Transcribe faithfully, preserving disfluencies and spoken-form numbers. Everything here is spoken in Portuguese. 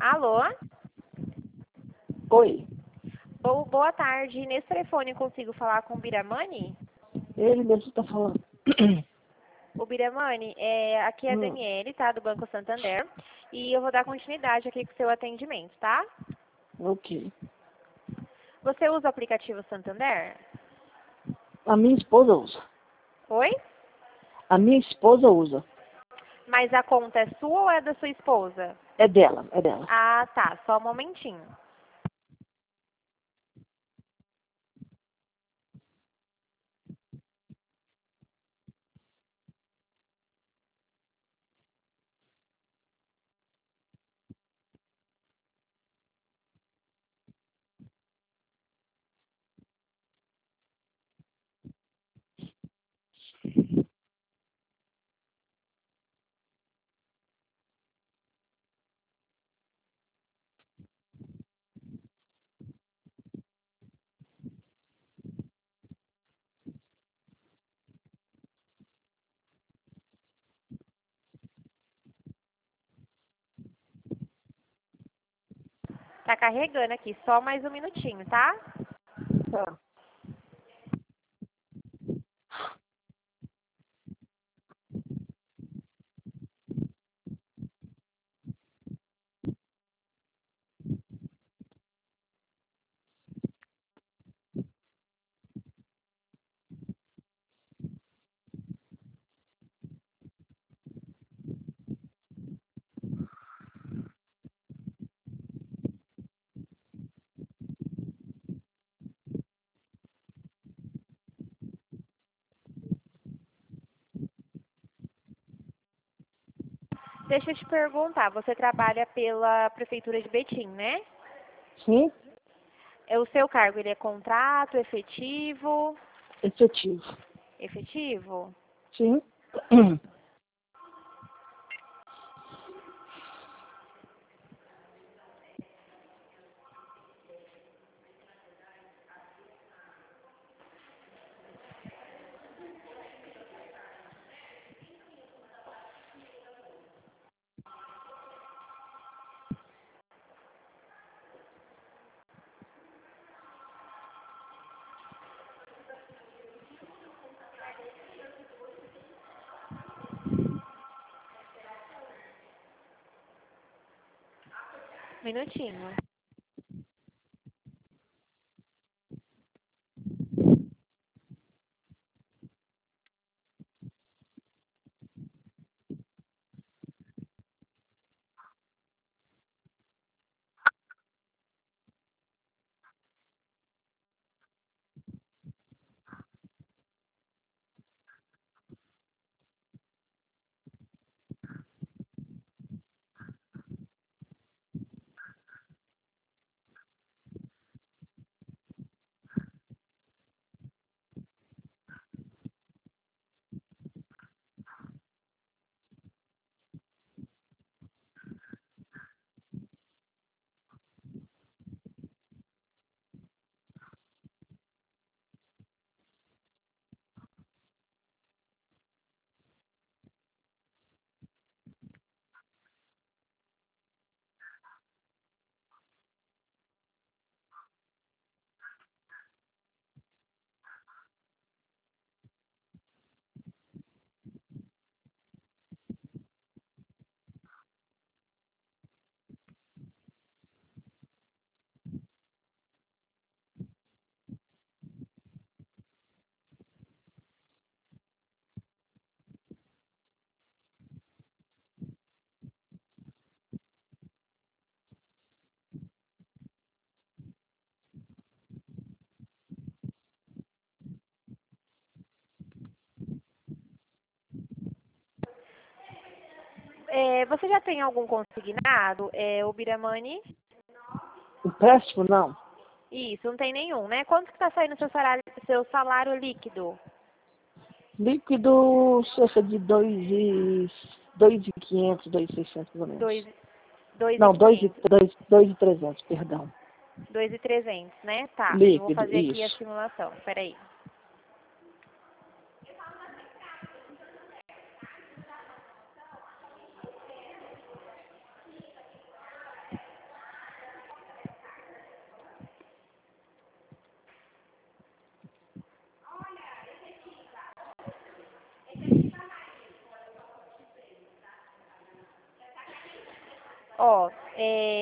Alô? Oi, Bo- boa tarde. Nesse telefone eu consigo falar com o Biramani? ele mesmo está falando. O Biramani, é, aqui é a Hum, Daniele, tá? Do Banco Santander. E eu vou dar continuidade aqui com o seu atendimento, tá? ok. Você usa o aplicativo Santander? A minha esposa usa. Oi? A minha esposa usa. Mas a conta é sua ou é da sua esposa? É dela, é dela. Ah, tá. Só um momentinho. Tá carregando aqui. Só mais um minutinho, tá? Tá. Deixa eu te perguntar. Você trabalha pela Prefeitura de Betim, né? Sim, É o seu cargo, ele é contrato, efetivo? efetivo. Efetivo? Sim. Minutinho. É, você já tem algum consignado, é, o Biramani? Empréstimo, não. Isso, não tem nenhum, né? Quanto que tá saindo seu salário, seu salário líquido? Líquido, cerca de dois e... Dois e quinhentos, dois e seiscentos, mais ou Dois, menos. dois e Não, dois e, quinhentos, dois, dois e trezentos, perdão. dois e trezentos, né? Tá, eu vou Líquido, fazer aqui a isso. simulação. Peraí. Ó, é,